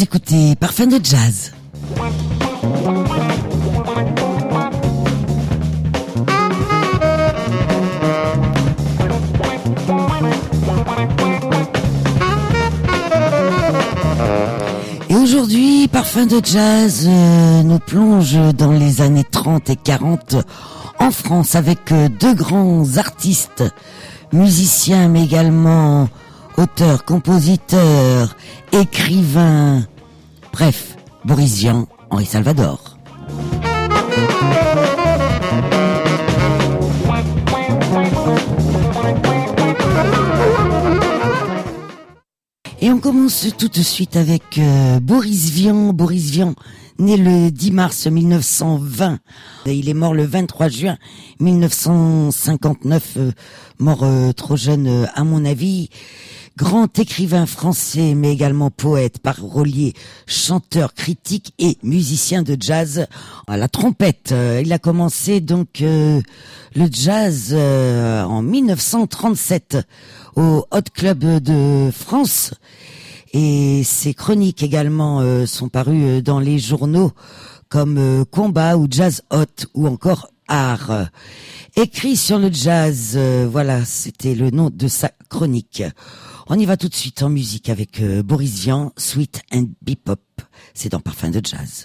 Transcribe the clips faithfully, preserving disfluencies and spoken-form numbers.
Vous écoutez Parfum de Jazz. Et aujourd'hui, Parfum de Jazz euh, nous plonge dans les années trente et quarante en France avec euh, deux grands artistes, musiciens mais également auteurs, compositeurs, écrivains. Bref, Boris Vian, Henri Salvador. Et on commence tout de suite avec euh, Boris Vian. Boris Vian, né le dix mars mille neuf cent vingt. Et il est mort le vingt-trois juin mille neuf cent cinquante-neuf, euh, mort euh, trop jeune euh, à mon avis. Grand écrivain français, mais également poète, parolier, chanteur, critique et musicien de jazz à la trompette. Euh, il a commencé donc euh, le jazz euh, en mille neuf cent trente-sept au Hot Club de France. Et ses chroniques également euh, sont parues dans les journaux comme euh, Combat ou Jazz Hot ou encore Art. Écrit sur le jazz, euh, voilà, c'était le nom de sa chronique. On y va tout de suite en musique avec euh, Boris Vian, Sweet and Bebop. C'est dans Parfum de Jazz.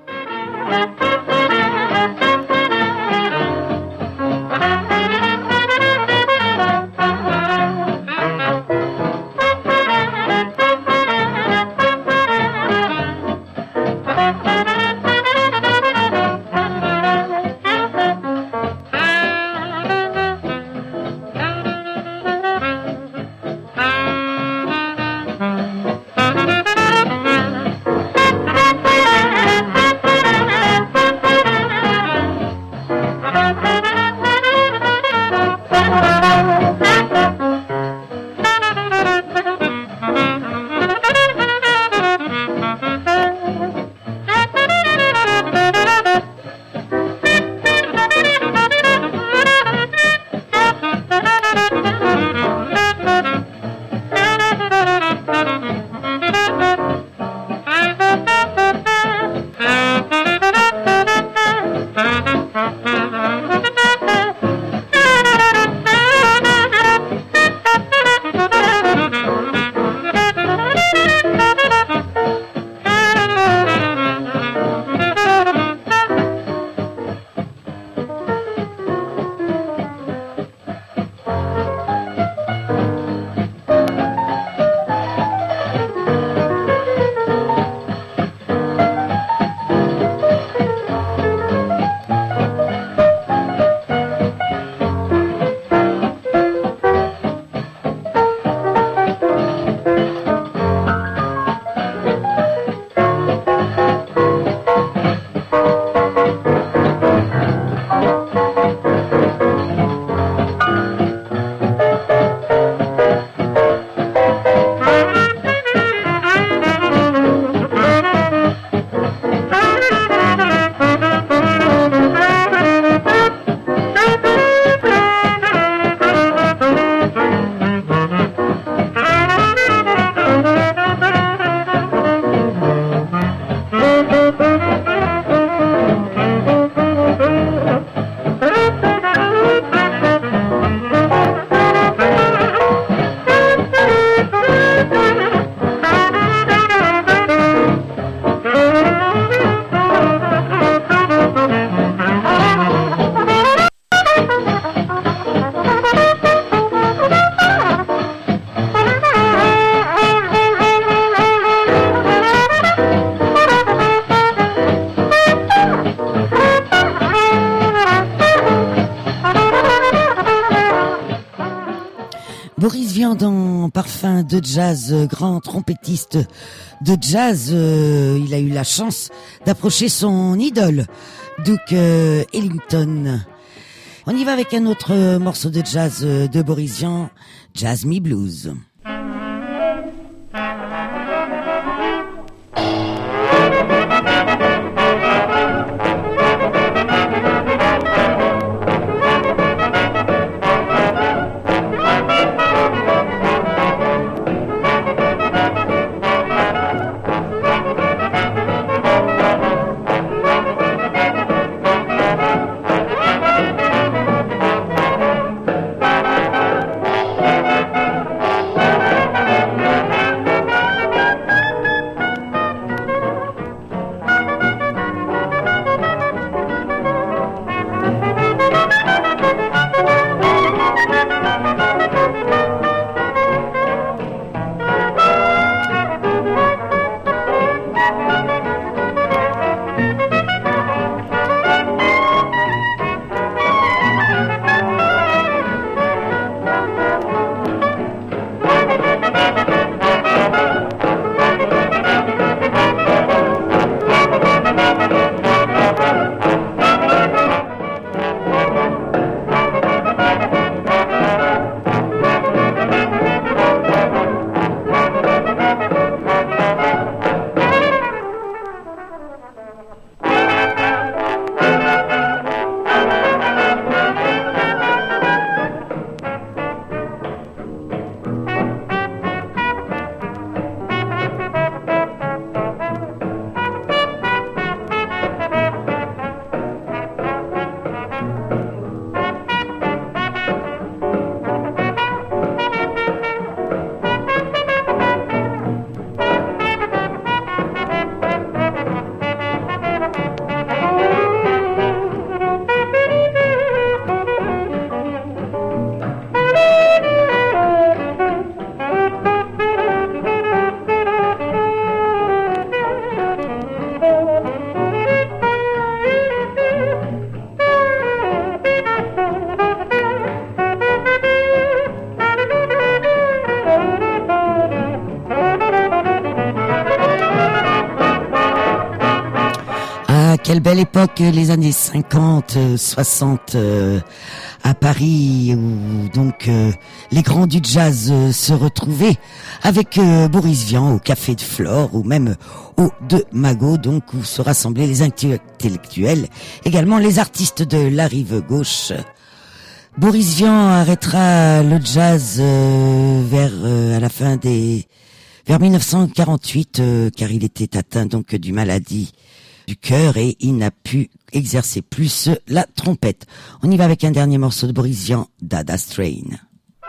Boris Vian dans Parfum de Jazz, grand trompettiste de jazz. Euh, il a eu la chance d'approcher son idole, Duke euh, Ellington. On y va avec un autre morceau de jazz de Boris Vian, Jazz Me Blues. quelle belle époque, les années cinquante, soixante euh, à Paris, où donc euh, les grands du jazz euh, se retrouvaient avec euh, Boris Vian au Café de Flore ou même au De Magot, donc où se rassemblaient les intellectuels, également les artistes de la rive gauche. Boris Vian arrêtera le jazz euh, vers euh, à la fin des vers mille neuf cent quarante-huit euh, car il était atteint donc d'une maladie du cœur et il n'a pu exercer plus la trompette. On y va avec un dernier morceau de Boris Vian, Dada Strain.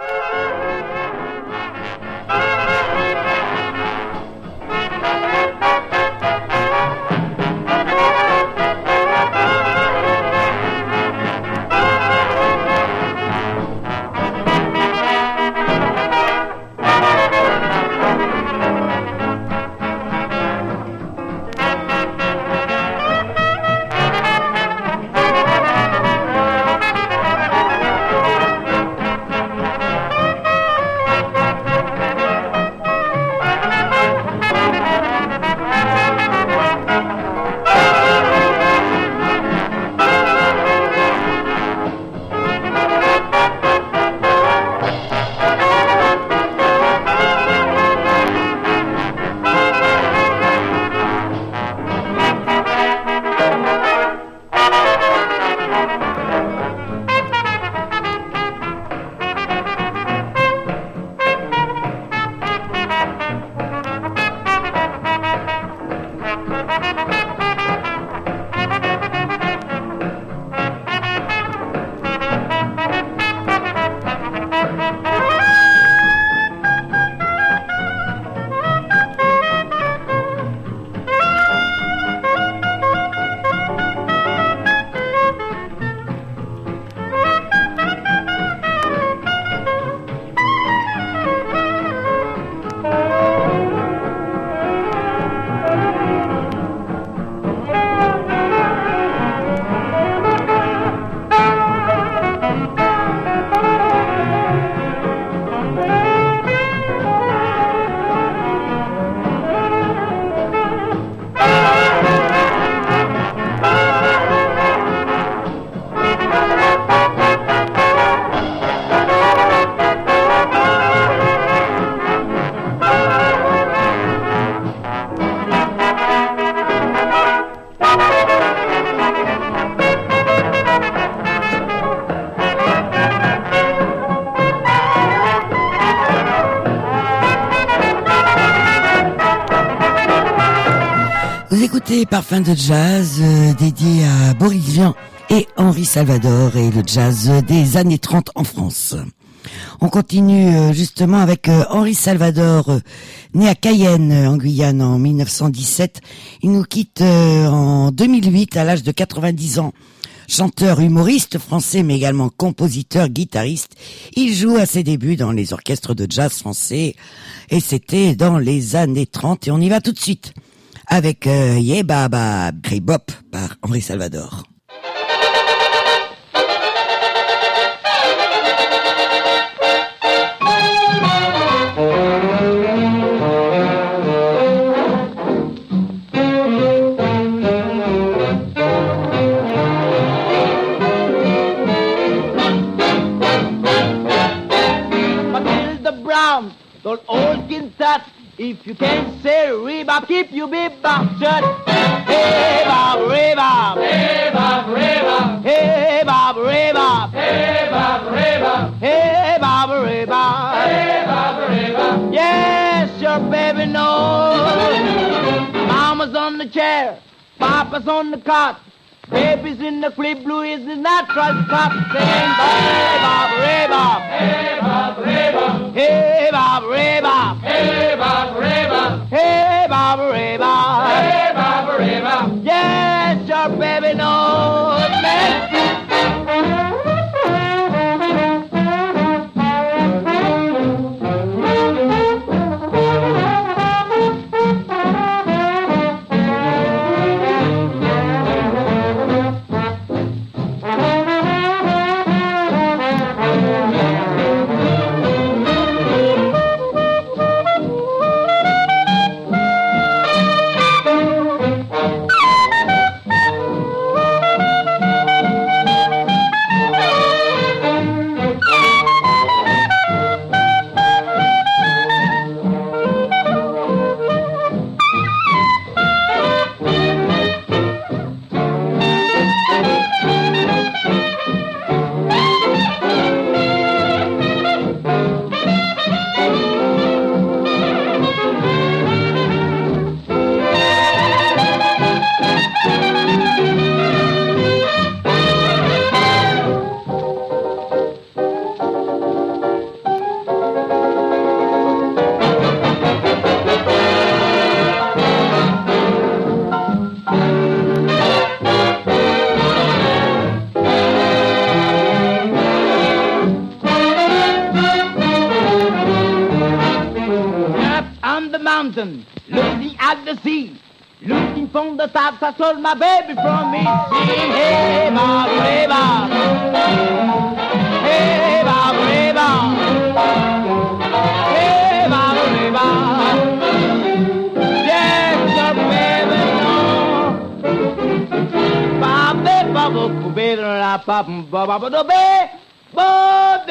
Vous écoutez Parfum de jazz euh, dédié à Boris Vian et Henri Salvador et le jazz des années trente en France. On continue euh, justement avec euh, Henri Salvador, euh, né à Cayenne en Guyane en mille neuf cent dix-sept. Il nous quitte euh, en deux mille huit à l'âge de quatre-vingt-dix ans. Chanteur, humoriste français, mais également compositeur, guitariste. Il joue à ses débuts dans les orchestres de jazz français et c'était dans les années trente. Et on y va tout de suite avec euh, Yeah Baba Bebop par Henri Salvador. Matilda Brown, those old Kansas. If you can't say rebop, keep your bebop shut. Hey Bob, rebop. Hey Bob, rebop. Hey Bob, rebop. Hey Bob, rebop. Hey Bob, rebop. Hey Bob, rebop. Yes, your baby knows. Mama's on the chair, Papa's on the cot. Baby's in the crib, Blue is the natural cop. Saying, hey Bob, rebop. Hey Bob, rebop. Hey Bob, rebop. Hey Bob, rebop. Hey Bob, rebop. Hey Bob, rebop. Yes, your baby knows me. mountain, looking at the sea. Looking from the top, I told my baby from me. Sing, hey, Bob, hey, Bob. Hey, Bob, hey, Bob. Hey, Bob, hey, Bob. Yes, the baby, no. Bob, hey, Bob, oh, baby, la, Bob, Bob, Bob, Bob, Bob.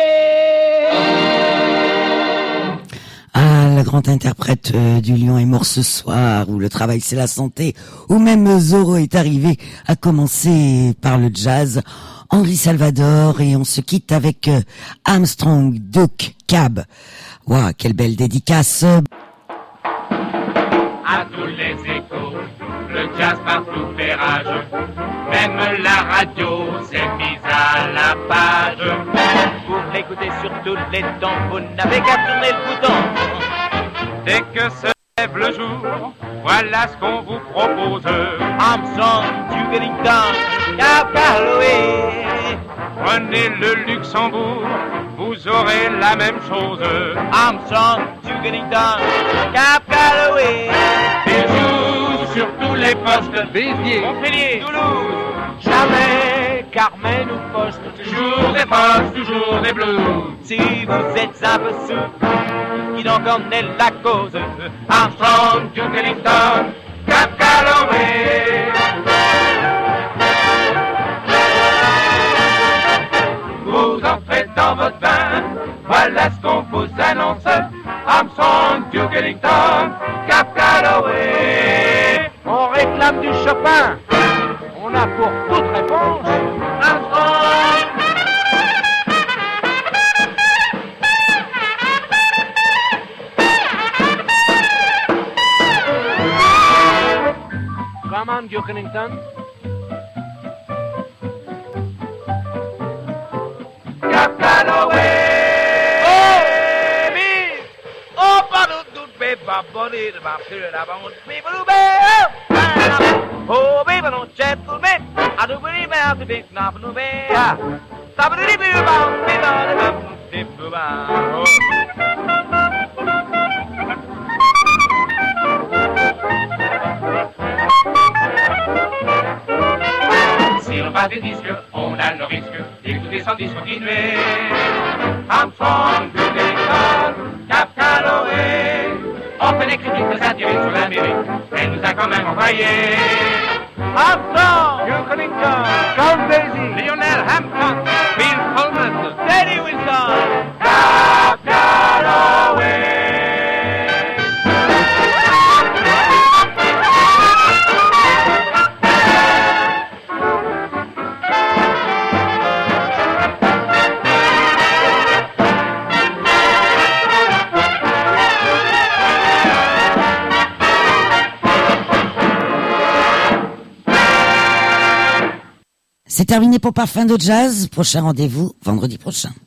Ah, le grand interprète euh, du Lion est mort ce soir, où le travail c'est la santé, où même Zorro est arrivé à commencer par le jazz. Henri Salvador, et on se quitte avec euh, Armstrong, Duke, Cab. Waouh, quelle belle dédicace. À tous les échos, le jazz partout fait rage. Même la radio s'est mise à la page. Pour l'écouter sur tous les temps, vous n'avez qu'à tourner le bouton. Dès que se lève le jour, voilà ce qu'on vous propose. Armstrong, Duke Ellington, Cab Calloway. Prenez le Luxembourg, vous aurez la même chose. Armstrong, Duke Ellington, Cab Calloway. Ils jouent sur tous les postes. Béziers, Montpellier, Toulouse. Jamais Carmen ou Poste. Toujours des postes, toujours des blues. Si vous êtes un peu sous, qui n'en connaît la cause. Armstrong, Duke Ellington, Cab Calloway. Vous entrez dans votre bain, voilà ce qu'on vous annonce. Armstrong, Duke Ellington, Cab Calloway. On réclame du Chopin, on a pour toute réponse Armstrong. Come on, Duke Ellington. Cab Calloway. Oh, baby. Oh, pardon, tout baby, baboni, the baptiste, the bone, people who bear. Oh, baby, don't chat to me. I do believe I have to be snapping to me. Stop it, baby, about me, Si on bat des disques, on a le risque d'écouter sans discontinuer. Armstrong, Duke Ellington, Cab Calloway. On fait des critiques de satire sur l'Amérique, elle nous a quand même envoyé. Armstrong, Duke Ellington, Count Basie, Lionel Hampton, Bill Coleman, Teddy Wilson, Cab Calloway. C'est terminé pour Parfum de Jazz. Prochain rendez-vous vendredi prochain.